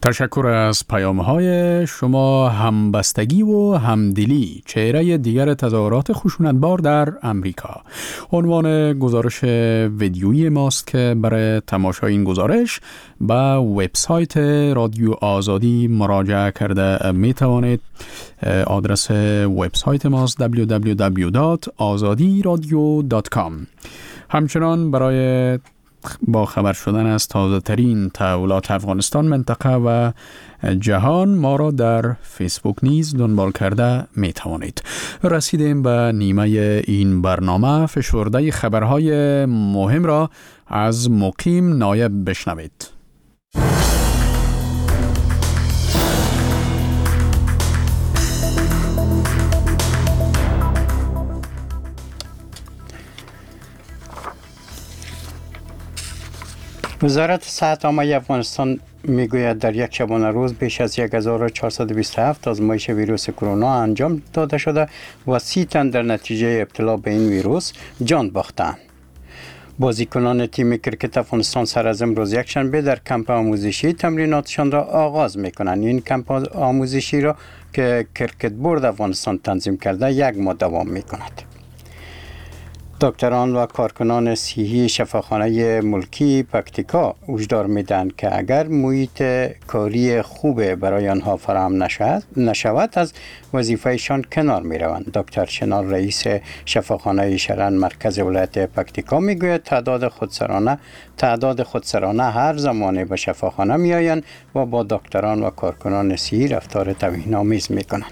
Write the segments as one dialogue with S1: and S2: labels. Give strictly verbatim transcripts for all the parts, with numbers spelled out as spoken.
S1: تشکر از پیام‌های شما. همبستگی و همدلی چهره دیگر تظاهرات خشونتبار در امریکا عنوان گزارش ویدیویی ماست که برای تماشای این گزارش به وبسایت رادیو آزادی مراجعه کرده می توانید. آدرس وبسایت ماست دبلیو دبلیو دبلیو دات آزادی رادیو دات کام. همچنان برای با خبر شدن از تازه ترین تحولات افغانستان، منطقه و جهان ما را در فیسبوک نیز دنبال کرده می توانید. رسیدیم به نیمه این برنامه. فشرده خبرهای مهم را از مقیم نایب بشنوید.
S2: وزارت صحت عامه افغانستان میگوید در یک شبانه روز بیش از یک هزار و چهارصد و بیست و هفت آزمایش ویروس کرونا انجام داده شده و سی تن در نتیجه ابتلا به این ویروس جان باختند. بازیکنان تیم کرکت افغانستان سر از امروز یکشنبه در کمپ آموزشی تمریناتشان را آغاز میکنند. این کمپ آموزشی را که کرکت بورد افغانستان تنظیم کرده یک ماه دوام میکند. دکتران و کارکنان صحی شفاخانه ملکی پکتیکا هشدار میدهند که اگر محیط کاری خوب برای آنها فراهم نشود از وظیفهشان کنار میروند. دکتر شنال رئیس شفاخانه شرن مرکز ولایت پکتیکا میگوید تعداد خودسرانه تعداد خودسرانه هر زمانه به شفاخانه میآیند و با دکتران و کارکنان صحی رفتار توهین‌آمیز میکنند.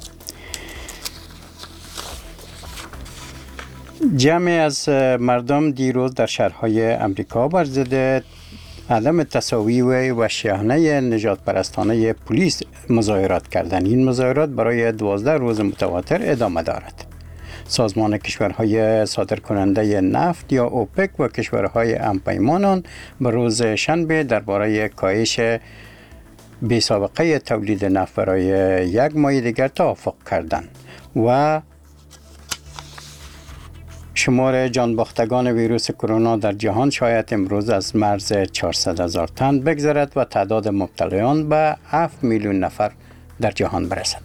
S2: جمعی از مردم دیروز در شهرهای امریکا بر ضد عدم تساوی و وحشیانه نجات پرستانه پلیس مظاهرات کردند. این مظاهرات برای دوازده روز متواتر ادامه دارد. سازمان کشورهای صادرکننده نفت یا اوپک و کشورهای همپیمانان به روز شنبه درباره کاهش بی‌سابقه تولید نفت برای یک ماه دیگر توافق کردند و شمار جانباختگان ویروس کرونا در جهان شاید امروز از مرز چهارصد هزار تن بگذرد و تعداد مبتلایان به هفت میلیون نفر در جهان برسد.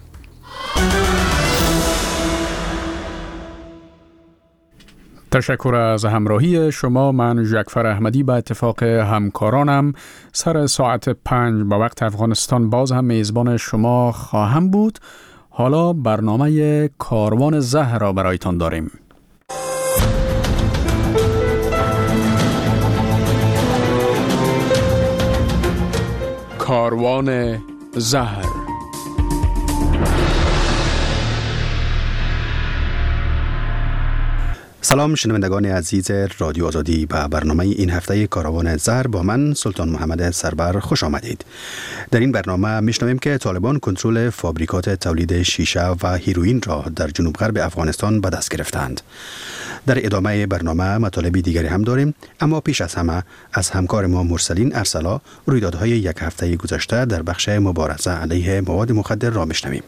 S1: تشکر از همراهی شما. من جعفر احمدی به اتفاق همکارانم سر ساعت پنج به وقت افغانستان باز هم میزبان شما خواهم بود. حالا برنامه کاروان زهر را برایتان داریم. کاروان زهر.
S3: سلام شنوندگان عزیز رادیو آزادی، به برنامه این هفته کاروان زهر با من سلطان محمد سربر خوش آمدید. در این برنامه میشنویم که طالبان کنترل فابریکات تولید شیشه و هیروئین را در جنوب غرب افغانستان به دست گرفتند. در ادامه برنامه مطالبی دیگری هم داریم، اما پیش از همه از همکار ما مرسلین ارسلا رویدادهای یک هفته گذشته در بخش مبارزه علیه مواد مخدر را میشنویم.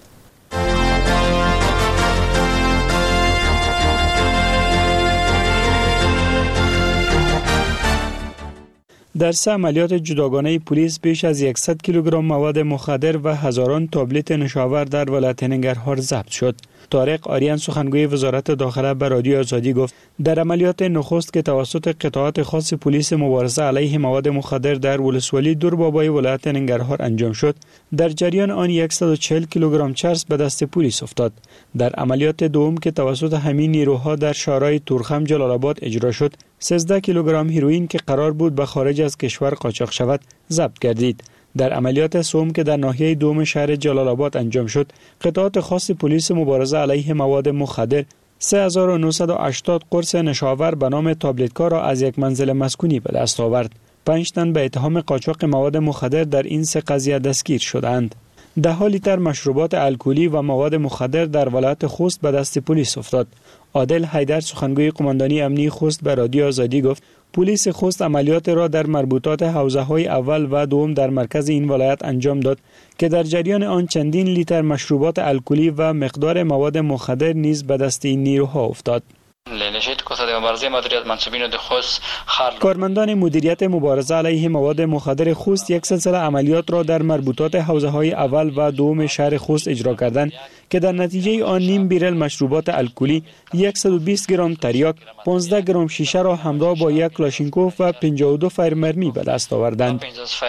S4: در سه عملیات جداگانه پلیس بیش از صد کیلوگرم مواد مخدر و هزاران تابلت نشاور در ولایت ننگرهار ضبط شد. طارق آریان سخنگوی وزارت داخله به رادیو آزادی گفت در عملیات نخست که توسط قطعات خاص پلیس مبارزه علیه مواد مخدر در ولسوالی دوربابای ولایت ننگرهار انجام شد، در جریان آن صد و چهل کیلوگرم چرس به دست پلیس افتاد. در عملیات دوم که توسط همین نیروها در شارع تورخم جلال آباد اجرا شد، سیزده کیلوگرم هیروئین که قرار بود به خارج از کشور قاچاق شود ضبط گردید. در عملیات سوم که در ناحیه دوم شهر جلال آباد انجام شد، قطعات خاص پلیس مبارزه علیه مواد مخدر سه هزار و نهصد و هشتاد قرص نشاور به نام تابلت‌ها را از یک منزل مسکونی به دست آورد. پنج تن به اتهام قاچاق مواد مخدر در این سه قضیه دستگیر شدند. ده ها لیتر مشروبات الکلی و مواد مخدر در ولایت خوست به دست پلیس افتاد. عادل حیدر سخنگوی قماندانی امنی خوست به رادیو آزادی گفت پلیس خوست عملیات را در مربوطات حوزه‌های اول و دوم در مرکز این ولایت انجام داد که در جریان آن چندین لیتر مشروبات الکلی و مقدار مواد مخدر نیز به دست این نیروها افتاد. کارمندان مدیریت مبارزه علیه مواد مخدر خوست یک سلسله عملیات را در مربوطات حوزه‌های اول و دوم شهر خوست اجرا کردند که در نتیجه آن نیم بیرل مشروبات الکلی، صد و بیست گرم تریاک، پانزده گرم شیشه را همراه با یک کلاشینکوف و پنجاه و دو فیر مرمی به دست آوردند.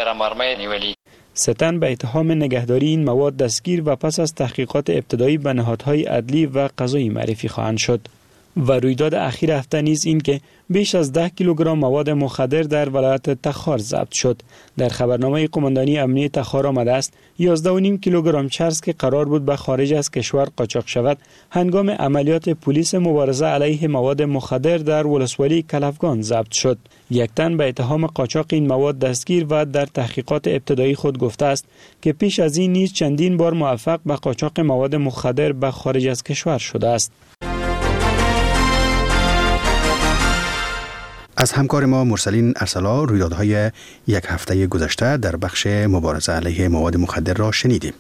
S4: ستن به اتهام نگهداری این مواد دستگیر و پس از تحقیقات ابتدایی به نهادهای عدلی و قضایی معرفی خواهند شد. و رویداد اخیر هفته نیز این که بیش از ده کیلوگرم مواد مخدر در ولایت تخار ضبط شد. در خبرنامه قماندانی امنیه تخار آمده است یازده و نیم کیلوگرم چرس که قرار بود به خارج از کشور قاچاق شود هنگام عملیات پلیس مبارزه علیه مواد مخدر در ولسوالی کلفگان ضبط شد. یک تن به اتهام قاچاق این مواد دستگیر و در تحقیقات ابتدایی خود گفته است که پیش از این نیز چندین بار موفق به قاچاق مواد مخدر به خارج از کشور شده است.
S3: از همکار ما مرسلین ارسلا رویدادهای یک هفته گذشته در بخش مبارزه علیه مواد مخدر را شنیدیم.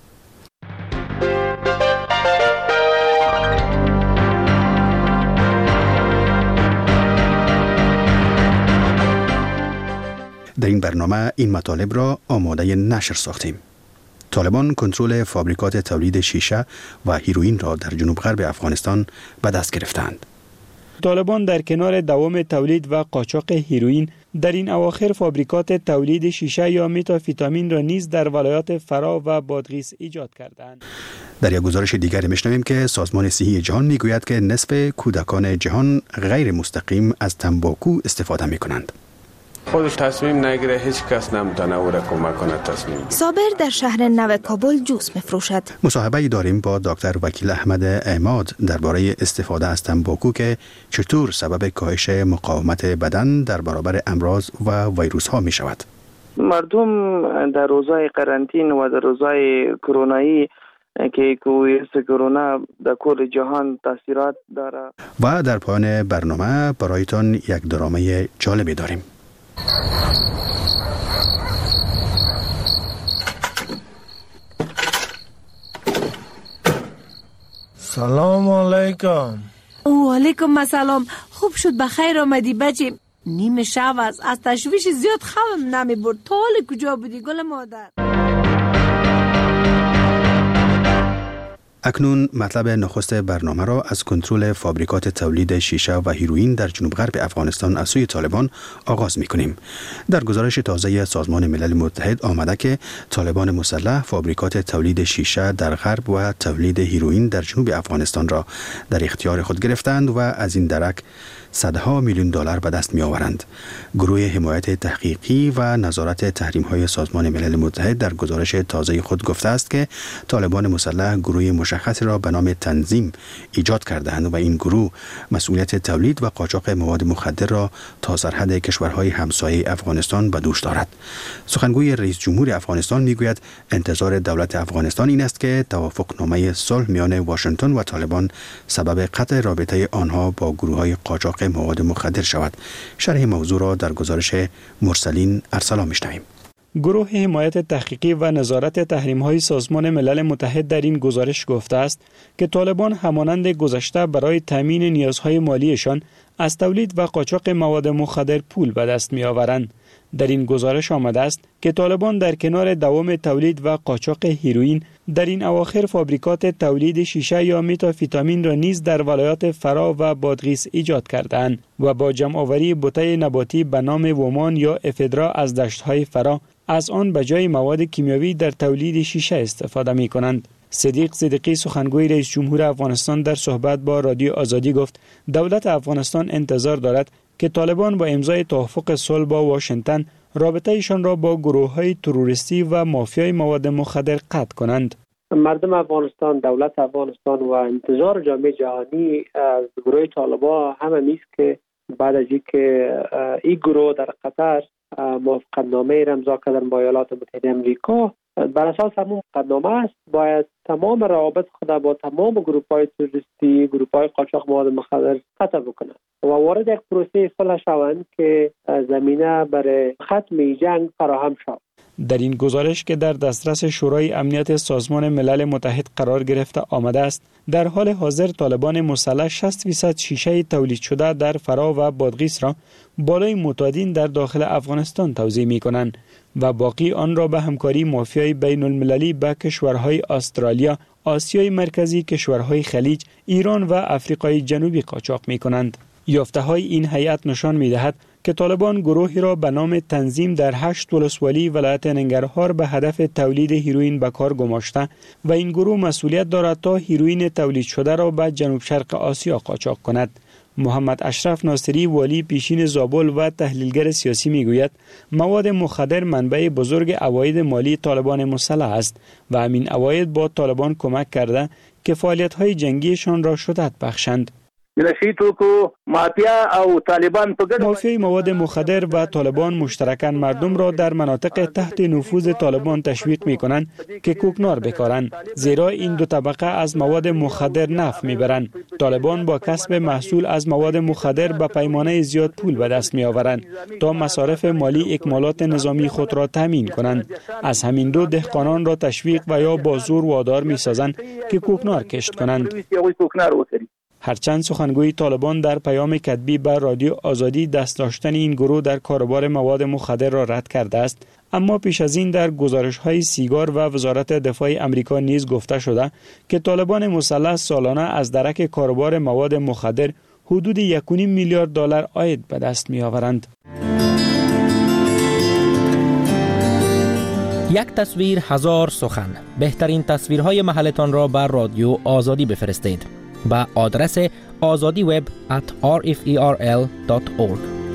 S3: در این برنامه این مطالب را آماده نشر ساختیم. طالبان کنترل فابریکات تولید شیشه و هیروئین را در جنوب غرب افغانستان به دست گرفتند.
S4: طالبان در کنار دوام تولید و قاچاق هیروئین در این اواخر فابریکات تولید شیشه یا متامفتامین را نیز در ولایات فرا و بادغیس ایجاد کردند.
S3: در یک گزارش دیگر میشنویم که سازمان صحی جهان میگوید که نصف کودکان جهان غیر مستقیم از تنباکو استفاده میکنند.
S5: خودش تصمیم نگیره، هیچ کس نمیتونه او را کمک کنه تصمیم بگیره.
S6: صابر در شهر نو کابل جوس میفروشد.
S3: مصاحبه داریم با دکتر وکیل احمد اعماد درباره استفاده از تنباکو که چطور سبب کاهش مقاومت بدن در برابر امراض و ویروس ها می شود.
S7: مردم در روزهای قرنطین و در روزهای کرونایی که ویروس کرونا در کل جهان تاثیرات داره.
S3: و در پایان برنامه برایتان یک درامه جالبی داریم.
S8: سلام علیکم.
S9: و علیکم السلام. خوب شد بخیر آمدی بچه. نیم شب است، از تشویش زیاد خوابم نمی برد. تا حال کجا بودی گل مادر؟
S3: اکنون مطلب نخست برنامه را از کنترل فابریکات تولید شیشه و هیروئین در جنوب غرب افغانستان از سوی طالبان آغاز می‌کنیم. در گزارش تازه سازمان ملل متحد آمده که طالبان مسلح فابریکات تولید شیشه در غرب و تولید هیروئین در جنوب افغانستان را در اختیار خود گرفتند و از این درک صدها میلیون دلار به دست می آورند. گروه حمایت تحقیقی و نظارت تحریم‌های سازمان ملل متحد در گزارش تازه خود گفته است که طالبان مسلح گروه مشخصی را به نام تنظیم ایجاد کرده‌اند و این گروه مسئولیت تولید و قاچاق مواد مخدر را تا سرحد کشورهای همسایه افغانستان به دوش دارد. سخنگوی رئیس جمهور افغانستان میگوید انتظار دولت افغانستان این است که توافقنامه صلح میان واشنگتن و طالبان سبب قطع رابطه آنها با گروه‌های قاچاق مواد مخدر شود. شرح موضوع را در گزارش مرسلین ارسلا میشنویم.
S4: گروه حمایت تحقیقی و نظارت تحریم‌های سازمان ملل متحد در این گزارش گفته است که طالبان همانند گذشته برای تامین نیازهای مالیشان از تولید و قاچاق مواد مخدر پول به دست می‌آورند. در این گزارش آمده است که طالبان در کنار دوام تولید و قاچاق هیروئین در این اواخر فابریکات تولید شیشه یا متامفتامین را نیز در ولایات فرا و بادغیس ایجاد کردند و با جمع آوری بوته نباتی به نام وومان یا افدرا از دشت‌های فرا از آن به جای مواد کیمیاوی در تولید شیشه استفاده می کنند. صدیق صدیقی سخنگوی رئیس جمهور افغانستان در صحبت با رادیو آزادی گفت دولت افغانستان انتظار دارد که طالبان با امضای توافق صلح با واشنگتن رابطه ایشان را با گروه‌های تروریستی و مافیای مواد مخدر قطع کنند.
S10: مردم افغانستان، دولت افغانستان و انتظار جامعه جهانی از گروه طالبان همه نیست که بعد از اینکه این گروه در قطر موافقتنامه را امضا کردن با ایالات متحده آمریکا، بر اساس همون مقدمه است باید تمام روابط خود با تمام گروه‌های تروریستی، گروه‌های قاچاق مواد مخدر قطع بکنند و وارد یک پروسه صلح شوند که زمینه برای ختم جنگ فراهم شود.
S4: در این گزارش که در دسترس شورای امنیت سازمان ملل متحد قرار گرفته آمده است، در حال حاضر طالبان مسلح شصت درصد شیشه تولید شده در فرا و بادغیس را بالای معتادین در داخل افغانستان توزیع می کنند و باقی آن را به همکاری مافیای بین المللی به کشورهای استرالیا، آسیای مرکزی، کشورهای خلیج، ایران و افریقای جنوبی قاچاق می کنند. یافته های این هیئت نشان می دهد که طالبان گروهی را به نام تنظیم در هشت ولسوالی ولایت ننگرهار به هدف تولید هیروئین به کار گماشته و این گروه مسئولیت دارد تا هیروئین تولید شده را به جنوب شرق آسیا قاچاق کند. محمد اشرف ناصری، والی پیشین زابل و تحلیلگر سیاسی میگوید مواد مخدر منبع بزرگ عواید مالی طالبان مسلح است و همین عواید با طالبان کمک کرده که فعالیت‌های جنگیشان را شدت بخشند. مافیای مواد مخدر و طالبان مشترکاً مردم را در مناطق تحت نفوذ طالبان تشویق می کنند که کوکنار بکارند، زیرا این دو طبقه از مواد مخدر نفع می برند. طالبان با کسب محصول از مواد مخدر به پیمانه زیاد پول به دست می آورند تا مصارف مالی اکمالات نظامی خود را تامین کنند. از همین دو دهقانان را تشویق و یا با زور وادار می سازند که کوکنار کشت کنند. هرچند سخنگوی طالبان در پیام کتبی بر رادیو آزادی دست داشتن این گروه در کاروبار مواد مخدر را رد کرده است، اما پیش از این در گزارش‌های سیگار و وزارت دفاع آمریکا نیز گفته شده که طالبان مسلح سالانه از درک کاروبار مواد مخدر حدود یک و نیم میلیارد دلار عاید به دست می‌آورند.
S11: یک تصویر هزار سخن. بهترین تصویرهای محلتان را بر رادیو آزادی بفرستید با آدرس آزادی وب ات آر اف ای آر ال دات اورگ.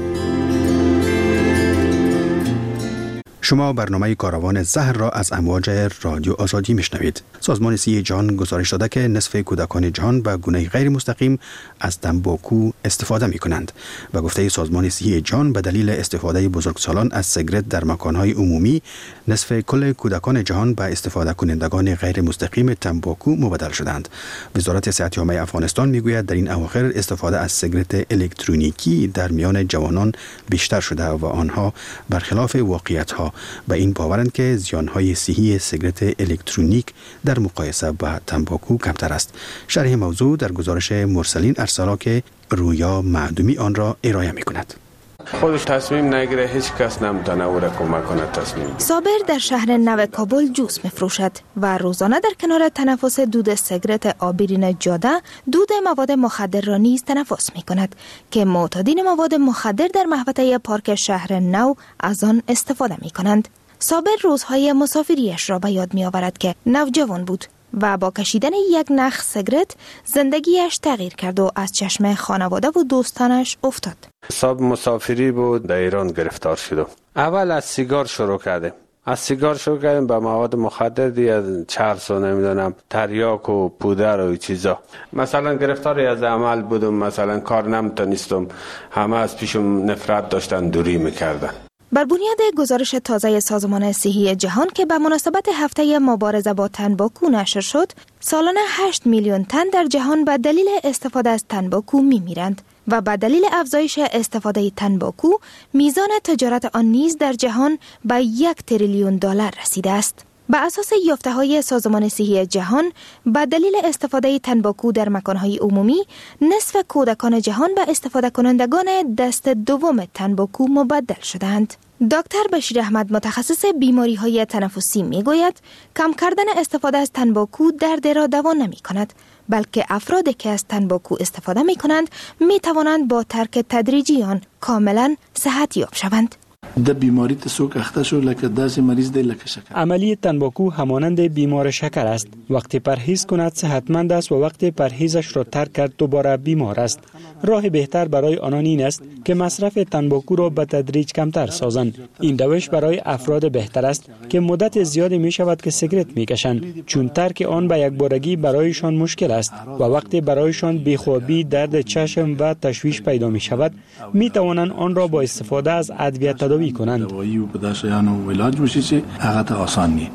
S3: شما برنامه کاروان زهر را از امواج رادیو آزادی میشنوید. سازمان صحی جهان گزارش داده که نصف کودکان جهان به گونه غیر مستقیم از تنباکو استفاده می کنند. و گفته سازمان صحی جهان به دلیل استفاده بزرگسالان از سیگرت در مکانهای عمومی، نصف کل کودکان جهان به استفاده کنندگان غیر مستقیم تنباکو مبدل شدند. وزارت صحت عامه افغانستان میگوید در این اواخر استفاده از سیگرت الکترونیکی در میان جوانان بیشتر شده و آنها برخلاف واقعیت‌ها به این باورند که زیانهای صحی سیگرت الکترونیک در مقایسه با تنباکو کمتر است. شرح موضوع در گزارش مرسلین ارسلا که رویا معدومی آن را ارائه می کند.
S5: خودش تصمیم نگیره، هیچ کس نمیتونه او را کمک کنه تصمیم.
S6: صابر در شهر نو کابل جوس میفروشد و روزانه در کنار تنفس دود سیگرت آبرین جاده دود مواد مخدر را نیز تنفس می کند که معتادین مواد مخدر در محوطه پارک شهر نو از آن استفاده می کنند. صابر روزهای مسافریش را به یاد می آورد که نوجوان بود و با کشیدن یک نخ سیگرت زندگیش تغییر کرد و از چشم خانواده و دوستانش افتاد.
S5: صاحب مسافری بود، در ایران گرفتار شد. اول از سیگار شروع کردیم. از سیگار شروع کردیم به مواد مخدر دیگه، چرس و نمیدونم تریاک و پودر و چیزا. مثلا گرفتاری از عمل بودم، مثلا کار نمیتونستم، همه از پیشم نفرت داشتن، دوری میکردن.
S6: بر بنیاد گزارش تازه سازمان صحی جهان که به مناسبت هفته مبارزه با تنباکو نشر شد، سالانه هشت میلیون تن در جهان به دلیل استفاده از تنباکو میمیرند و به دلیل افزایش استفاده تنباکو میزان تجارت آن نیز در جهان به یک تریلیون دلار رسیده است. به اساس یافته‌های سازمان صحی جهان، به دلیل استفاده تنباکو در مکان‌های عمومی، نصف کودکان جهان به استفاده کنندگان دست دوم تنباکو مبدل شدند. دکتر بشیر احمد متخصص بیماری‌های تنفسی می‌گوید کم کردن استفاده از تنباکو درد را دوا نمی‌کند، بلکه افرادی که از تنباکو استفاده می‌کنند می‌توانند با ترک تدریجی آن کاملاً صحت یاب شوند.
S8: د بیماری ته څوک اخته شو لکه داسې مریض دی لکه شکر.
S4: عملی تنباکو همانند بیمار شکر است. وقتی پرهیز کند صحتمند است و وقتی پرهیزش را ترک کرد دوباره بیمار است. راه بهتر برای آنان این است که مصرف تنباکو را به تدریج کمتر سازند. این روش برای افراد بهتر است که مدت زیادی می شود که سیگرت می کشند، چون ترک آن به یک بارگی برایشان مشکل است و وقتی برایشان بیخوابی، درد چشم و تشویش پیدا می شود، می توانند آن را با استفاده از ادویه تداوی کنند.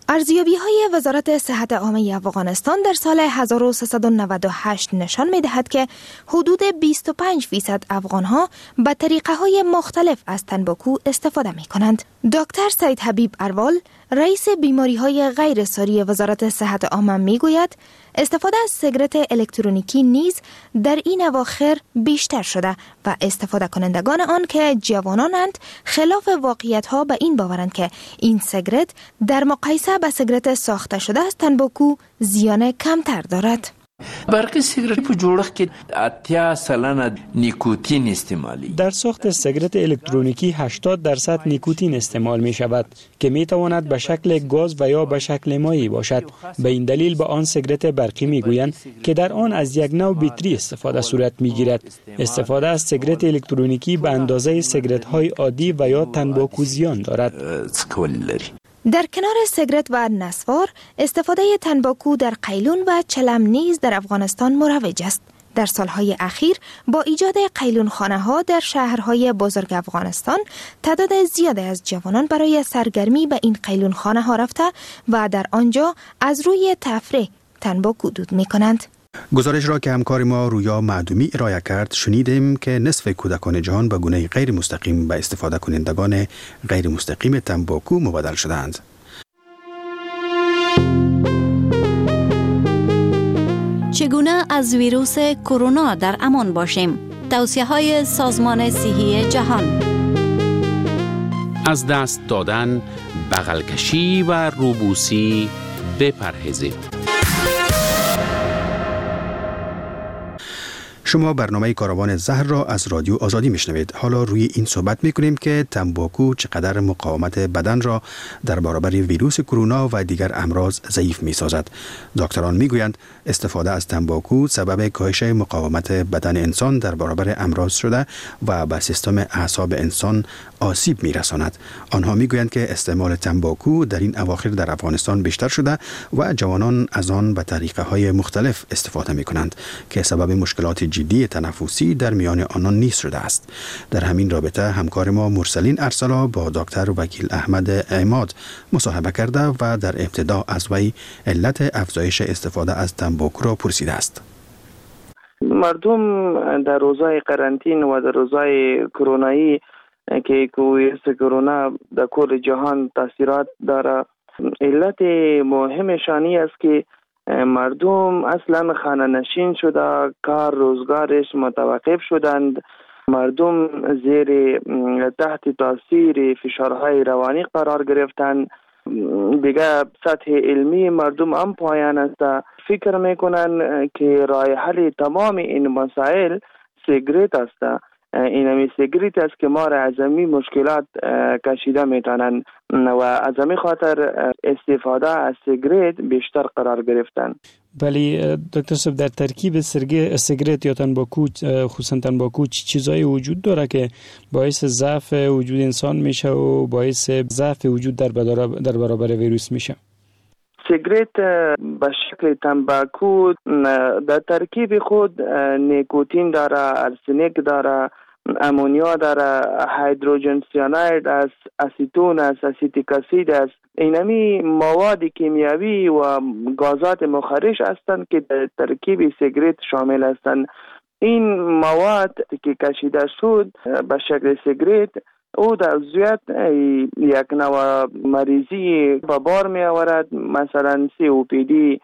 S6: ارزیابی‌های وزارت صحت عامه افغانستان در سال هزار و سیصد و نود و هشت نشان می‌دهد که حدود بیست و پنج درصد افغان‌ها به طریقه‌های مختلف از تنباکو استفاده می‌کنند. دکتر سید حبیب اروال، رئیس بیماری‌های غیر ساری وزارت صحت عامه می‌گوید استفاده از سیگارت الکترونیکی نیز در این اواخر بیشتر شده و استفاده کنندگان آن که جوانانند خلاف واقعیت‌ها به این باورند که این سیگارت در مقایسه با سیگارت ساخته شده از تنباکو زیان کمتر دارد.
S12: برقی سیگارت په جوړښت کې اتیا سلنه نیکوتین استعمالی.
S4: در ساخت سیگارت الکترونیکی هشتاد درصد نیکوتین استعمال می شود که می تواند به شکل گاز و یا به شکل مایع باشد. به این دلیل به آن سیگارت برقی می گویند که در آن از یک نوع بیتری استفاده صورت می گیرد. استفاده از سیگارت الکترونیکی به اندازه سیگارت های عادی و یا تنباکو زیان دارد.
S6: در کنار سیگارت و نسوار، استفاده تنباکو در قیلون و چلم نیز در افغانستان مروج است. در سالهای اخیر با ایجاد قیلونخانه ها در شهرهای بزرگ افغانستان، تعداد زیادی از جوانان برای سرگرمی به این قیلونخانه ها رفته و در آنجا از روی تفریح تنباکو دود می کنند.
S3: گزارش را که همکار ما رویا معدومی ارائه کرد شنیدیم که نصف کودکان جهان به گونه غیر مستقیم به استفاده کنندگان غیر مستقیم تنباکو مبادل شدند.
S13: چگونه از ویروس کرونا در امان باشیم؟ توصیه‌های سازمان صحی جهان.
S14: از دست دادن، بغل کشی و روبوسی بپرهیزید.
S3: شما برنامه کاروان زهر را از رادیو آزادی میشنوید. حالا روی این صحبت میکنیم که تنباکو چقدر مقاومت بدن را در برابر ویروس کرونا و دیگر امراض ضعیف میسازد. دکتران میگویند استفاده از تنباکو سبب کاهش مقاومت بدن انسان در برابر امراض شده و به سیستم اعصاب انسان آسیب میرساند. آنها میگویند که استعمال تنباکو در این اواخر در افغانستان بیشتر شده و جوانان از آن به طریقه های مختلف استفاده میکنند که سبب مشکلات جدی تنفسی در میان آنان نیز شده است. در همین رابطه همکار ما مرسلین ارسلا با دکتر وکیل احمد عماد مصاحبه کرده و در ابتدا از وی علت افزایش استفاده از تنباکو را پرسیده است.
S7: مردم در روزهای قرنطین و در روزهای کرونایی که ویروس کرونا در کل جهان تاثیرات داره، علت مهمشانی است که مردم اصلا خانه نشین شده، کار روزگارش متوقف شدند، مردم زیر تحت تاثیر فشارهای روانی قرار گرفتند. دیگه سطح علمی مردم هم پایان است. فکر میکنن که راه حل تمام این مسائل سیگارت است. این همی سیگارت است که ما را از این مشکلات کشیده میتونن و از این خاطر استفاده از سیگارت بیشتر قرار گرفتن.
S4: ولی دکتر صاحب در ترکیب سیگارت یا تنباکو، خصوصا تنباکو، چی چیزایی وجود داره که باعث ضعف وجود انسان میشه و باعث ضعف وجود در در برابر ویروس میشه؟
S7: سیگارت به شکل تنباکو در ترکیب خود نیکوتین داره، ارسنیک داره، امونیا داره، هیدروژن سیاناید است، اسیتون است، اسیتیک اسید است. اینمی مواد کیمیایی و گازات مخرج هستند که در ترکیب سیگارت شامل هستند. این مواد که کشیده شد به شکل سیگارت او در عضویت یک نوع مریضی به بار می آورد، مثلا سی او پی دی،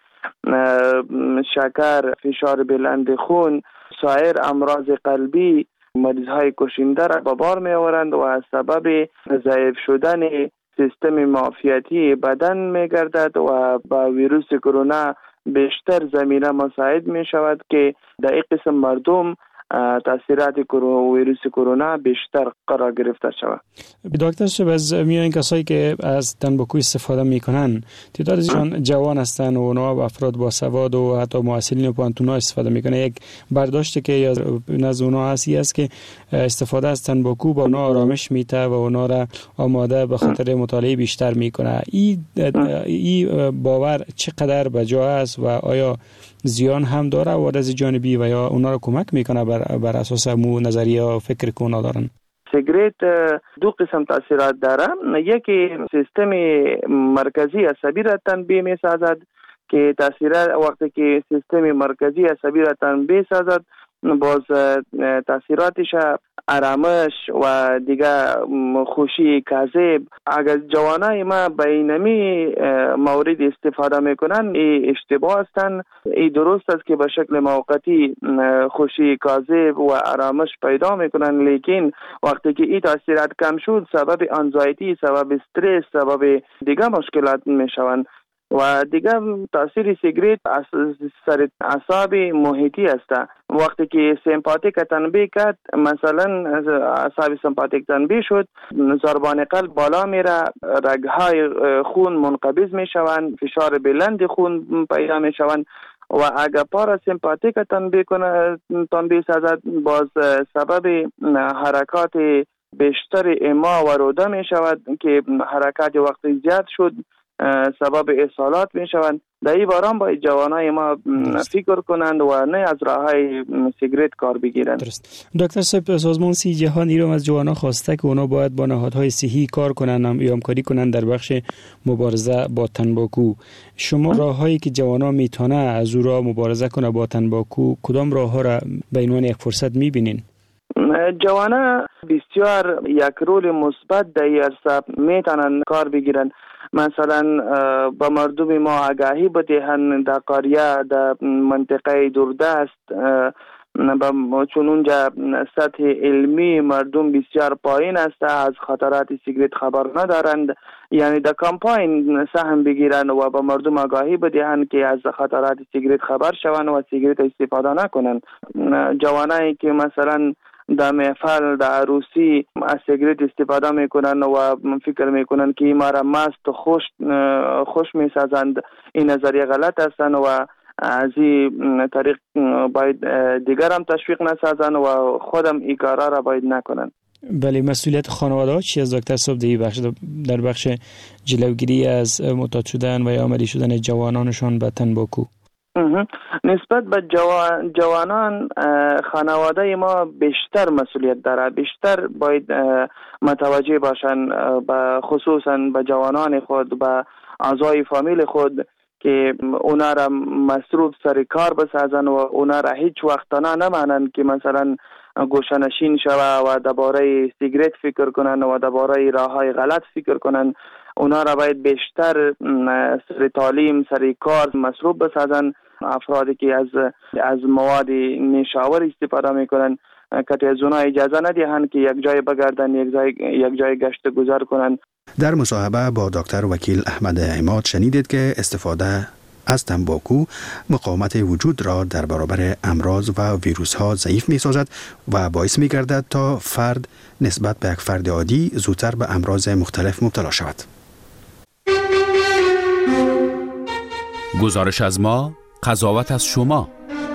S7: شکر، فشار بلند خون، سایر امراض قلبی، مریض های کشنده را به بار می آورند و از سبب ضعیف شدن سیستم معافیتی بدن می گردد و با ویروس کرونا بیشتر زمینه مساعد می شود که در این قسم مردم تاثیرات ویروس کرونا بیشتر قرار گرفته شود.
S4: دکتر صاحب، از میان کسایی که از تنباکو استفاده میکنن تعدادشان جوان هستن و اونا افراد با سواد و حتی محصلین و پانتونا استفاده میکنه. یک برداشتی که از اونا هستی است که استفاده از تنباکو با اونا آرامش میده و اونا را آماده به خاطر مطالعه بیشتر میکنه. این ای باور چقدر بجا است و آیا زیان هم داره و از جانبی و یا اونا را کمک میکنه بر, بر اساس مو نظریه و فکر که اونا دارن؟
S7: سیگریت دو قسم تاثیرات داره. یکی سیستم مرکزی عصبی را تنبیه می سازد که تاثیرات وقتی که سیستم مرکزی عصبی را تنبیه سازد باز تاثیراتش آرامش و دیگه خوشی کاذب. اگر جوانای ما به اینمی مورد استفاده میکنن ای اشتباه هستن. ای درست است که به شکل موقتی خوشی کاذب و آرامش پیدا میکنن، لیکن وقتی که این تاثیرات کم شد سبب انزایتی، سبب استرس، سبب دیگه مشکلات میشوند. و دیگه تاثیر سیگریت سر اعصاب محیطی است. وقتی که سمپاتیک تنبیه کرد، مثلا اعصاب سمپاتیک تنبیه شد، ضربان قلب بالا میره، رگهای خون منقبض میشوند، فشار بلند خون پیدا میشوند. و اگر پارا سمپاتیک تنبیه کنه تنبیه سازد باز سبب حرکات بیشتر اما و روده می شود که حرکات وقتی زیاد شد سبب اسهالات می شوند. در این باران باید جوانای ما فکر کنند و نه از راههای سیگریت کار بگیرند.
S4: درست. دکتر صاحب، سازمان صحی جهانی رو از جوانان خواسته که اونا باید با نهادهای صحی کار کنند یا همکاری کنند در بخش مبارزه با تنباکو. شما راههایی که جوانان میتونه از او را مبارزه کنه با تنباکو، کدام راهها را به عنوان یک فرصت میبینین؟
S7: جوانان بسیار یک رول مثبت در این عرصه میتونن کار بگیرن. مثلا با مردم ما آگاهی بدهن در قریه، در منطقه دوردست، چون اونجا سطح علمی مردم بسیار پایین است، از خطرات سیگریت خبر ندارند. یعنی در کمپاین سهم بگیرن و با مردم آگاهی بدهن که از خطرات سیگریت خبر شوند و سیگریت استفاده نکنند. جوانایی که مثلا در محفل، در عروسی از سیگریت استفاده میکنن و فکر میکنن که ما را مست و خوش خوش میسازند، این نظریه غلط هستند و از این طریق باید دیگر هم تشویق نسازند و خودم این کارا را باید نکنند.
S4: بله، مسئولیت خانواده ها چی از دکتر صاحب در بخش در بخش جلوگیری از معتاد شدن و یا عملی شدن جوانانشان به تنباکو؟
S7: نسبت به جوان جوانان خانواده ما بیشتر مسئولیت داره، بیشتر باید متوجه باشن، به خصوصا به جوانان خود، به اعضای فامیل خود که اونا را مصروف سر کار بسازن و اونا را هیچ وقت نه نمانن که مثلا گوشه‌نشین شوه و درباره سیگریت فکر کنن و درباره راههای غلط فکر کنن. اونا را باید بیشتر سر تعلیم، سر کار مصروف بسازن. افرادی که از از مواد نیشاور استفاده میکنن که از اونا اجازه ندهند که یک جای بگردن، یک جای یک جای گشت گذار کنن.
S3: در مصاحبه با دکتر وکیل احمد عماد شنیدید که استفاده از تنباکو مقاومت وجود را در برابر امراض و ویروس ها ضعیف می سازد و باعث می گردد تا فرد نسبت به یک فرد عادی زودتر به امراض مختلف مبتلا شود.
S14: گزارش از ما، قضاوت از شما.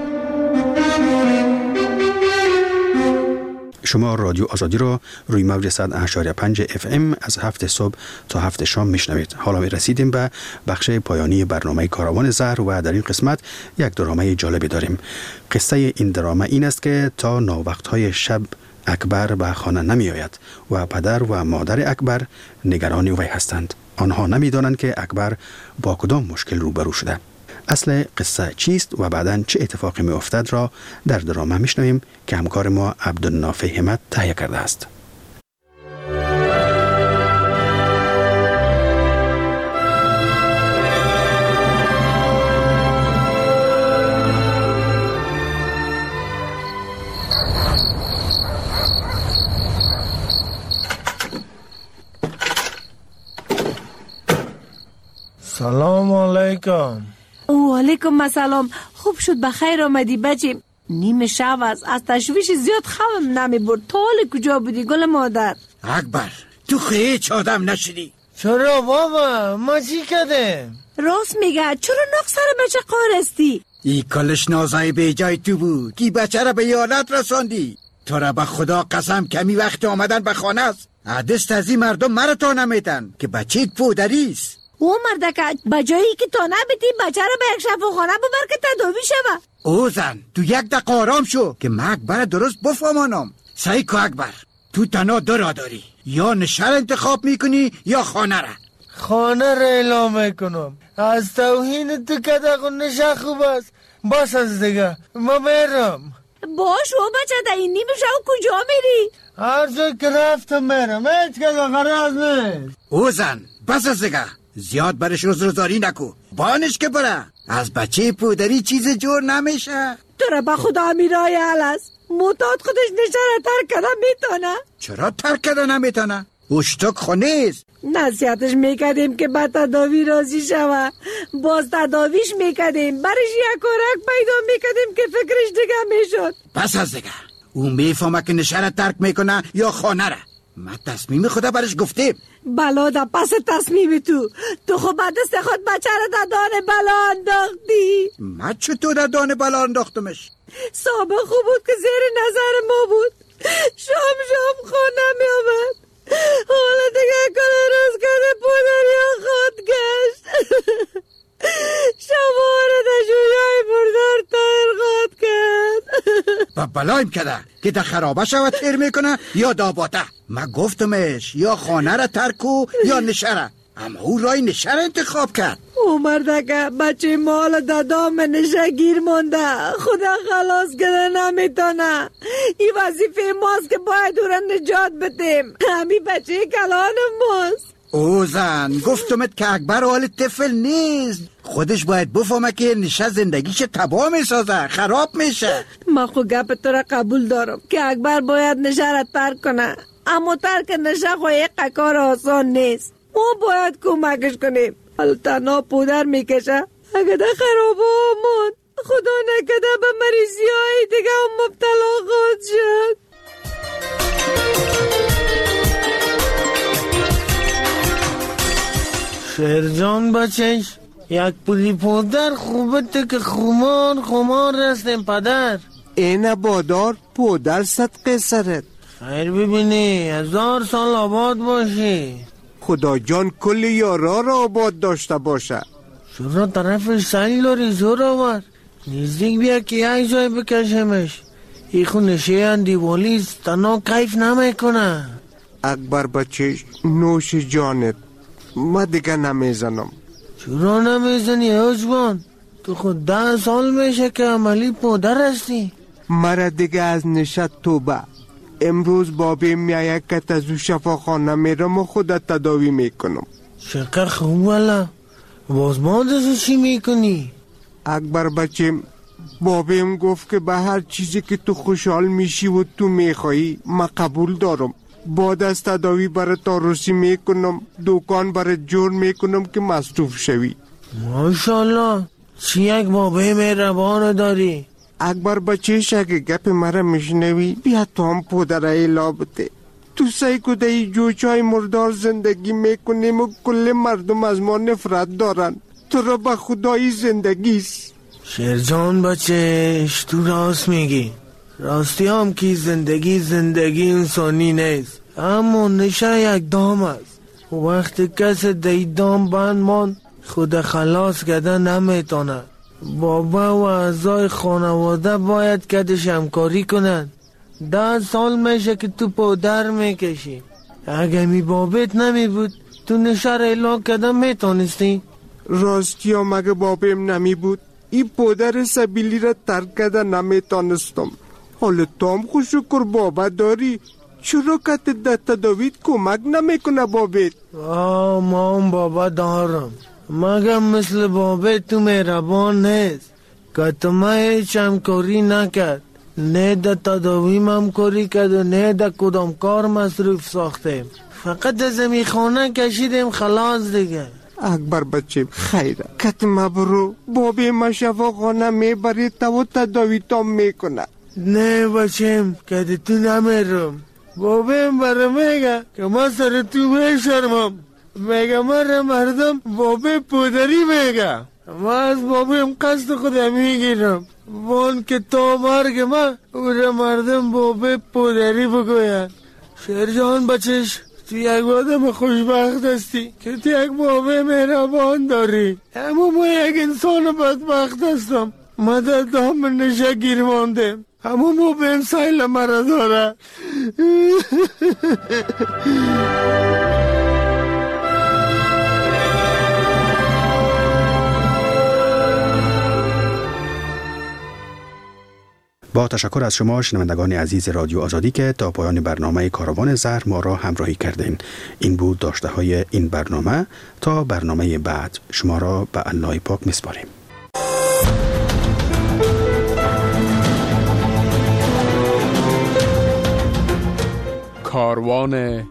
S3: شما رادیو آزادی را روی موج صد و هشت و پنج اف ام از هفت صبح تا هفت شام میشنوید. حالا می رسیدیم به بخش پایانی برنامه کاروان زهر و در این قسمت یک درامه جالبی داریم. قصه این درامه این است که تا ناوقت‌های شب اکبر به خانه نمی آید و پدر و مادر اکبر نگران وی هستند. آنها نمی دانند که اکبر با کدام مشکل روبرو شده. اصل قصه چیست و بعداً چه اتفاقی می افتد را در درامه می شنویم که همکار ما عبدالنافع همت تهیه کرده است.
S15: سلام علیکم.
S9: و علیکم السلام. خوب شد بخیر آمدی بچه. نیمه شب است، از تشویش زیاد خوابم نمی برد. تا حال کجا بودی گل مادر؟
S15: اکبر تو هیچ آدم نشدی. چرا بابا؟ ما چی کردیم؟
S9: راست میگه، چرا نق سر بچه قارستی؟
S15: ای کلش نازای به جای تو بود کی بچه را به یالت رساندی. تو را به خدا قسم کمی وقت آمدن به خانه است. عدست از این مردم مرا تا نمیتن که بچه پودریست.
S9: او مردکه بجایی که تا نبیدی بچه رو به یک شفاخانه ببر که تداوی شوه.
S15: او زن تو یک دقیقه آرام شو که من اکبر درست بفهمانم. سعی کو اکبر. تو تنها دو را داری، یا نشر انتخاب میکنی یا خانه را.
S16: خانه را اعلام میکنم. از توهین تو کدق و نشه خوب است. باس از دیگه ما میرم.
S9: باش و بچه در این نیمه شو کجا میری؟
S16: هر جای که رفتم میرم، هیچ که غرض نیست.
S15: او زن بس از دیگه، زیاد برش روز روزاری نکو، بانش که بره. از بچه پودری چیز جور نمیشه.
S9: تو را با خدا امیرای حل است. معتاد خودش نشه را ترک کده میتونه.
S15: چرا ترک کده نمیتونه؟ اوشتک خونیست.
S9: نصیحتش میکردیم که با تداوی راضی شوه، باز تداویش میکردیم، برش یک کارک پیدا میکردیم که فکرش دیگه میشد.
S15: پس از دیگه او میفهمه که نشه را ترک میکنه یا خانه را. من تصمیم خدا برش گفتیم.
S9: بلا دا پس تصمیم تو تو خب بعد دست خود بچه را در دان بلا انداختی.
S15: من چطور در دان بلا انداختمش؟
S9: صحبه خوب بود که زیر نظر ما بود، شام شام خانه می آمد، حالا دیگه کلا روز کرده پودری ها خود گشت. شباره در جویای بردار تایر خود کرد.
S15: با بلایم کده که در خرابه شود تیر میکنه یا داباته. من گفتمش یا خانه را ترکو یا نشره، اما او رای نشره انتخاب کرد.
S9: او مردکه بچه مال در دام نشه گیر مونده، خدا خلاص کرده نمیتونه. این وظیفه ماست که باید او را نجات بدیم. همی بچه کلان ماست.
S15: او زن گفتمت که اکبر حال طفل نیست، خودش باید بفهمه که نشه زندگیش تباه میسازه، خراب میشه.
S9: من خود گپ تو را قبول دارم که اکبر باید نشه را ترک کنه، اما ترک نشه خود یک کار آسان نیست. ما باید کمکش کنیم. حالا تنها پودر میکشه، اگه در خرابه آمون خدا نکده به مریضی های دیگه هم مبتلا خود شد.
S16: شیرجان بچهش یک پولی پودر خوبه که خمار خمار رستیم پدر.
S17: اینه بادار پودر صدقه سرت.
S16: خیر ببینی، هزار سال آباد باشی.
S17: خدا جان کل یارا را آباد داشته باشه.
S16: چرا طرفش سیل داری زور آور؟ نزدیک بیا که یک جای بکشمش. ای خون نشه اندیوالیست، تنها کیف نمی کنه.
S17: اکبر بچهش نوش جانت، ما دیگه نمیزنم.
S16: چرا نمیزنی عجبان؟ تو خود ده سال میشه که عملی پودر هستی.
S17: مرا دیگه از نشد توبه. امروز بابی میایه که تزو شفاخانه میرم و خودت تداوی میکنم.
S16: چقدر خوب والا. باز ما دزو چی میکنی؟
S17: اکبر بچم بابیم گفت که به هر چیزی که تو خوشحال میشی و تو میخوایی ما قبول دارم. بعد از تداوی برای تاروسی میکنم، دکان برای جور میکنم که مصروف شوی.
S16: ماشاءالله چی یک بابه مهربان داری.
S17: اکبر بچهش اگه گپ مرا میشنوی بیا تو هم پودره لابته. تو سعی کده ای جوچای مردار زندگی میکنیم و کل مردم از ما نفرت دارن. تو را به خدای زندگیست.
S16: شیرجان بچهش تو راست میگی. راستی هم که زندگی زندگی انسانی نیست، اما نشه یک دام است. وقتی کس دی دام بند مان خود خلاص کده نمیتونه. بابا و اعضای خانواده باید کدش همکاری کنن. ده سال میشه که تو پودر میکشی. اگه می بابت نمی بود تو نشه را اعلان کده میتونستی.
S17: راستی هم اگه بابیم نمی بود این پودر سبیلی را ترک کده نمیتونستم. حالا تو هم خوشکر بابا داری، چرا کت در تداویت کمک نمیکنه بابت؟
S16: آه ما هم بابا دارم، مگه مثل بابت تو مهربان نیست که تو ما هیچ همکاری نکرد. نه در تداویم همکاری کرد و نه در کدام کار مصروف ساختیم. فقط از امی خانه کشیدیم خلاص دیگه.
S17: اکبر بچه خیره کت مبرو بابی ما شفاخانه میبری تا و تداوی تام میکنه.
S16: نه بچم که تو نمیرم. بابیم برای میگه که ما سر تو میشرمم. میگه من مردم بابی پودری میگه. ما از بابیم قصد خودم میگیرم وان که تا مرگ ما او را مردم بابی پودری بگوید. شیرجان بچش تو یک آدم خوشبخت هستی که تو یک بابی مهربان داری، اما ما یک انسان بدبخت هستم. ما در دام نشه گیر ماندیم، اما ما به این سایل مرا داره.
S3: با تشکر از شما شنوندگان عزیز رادیو آزادی که تا پایان برنامه کاروان زهر ما را همراهی کردین. این بود داشته های این برنامه. تا برنامه بعد شما را به الله پاک میسپاریم.
S1: کاروان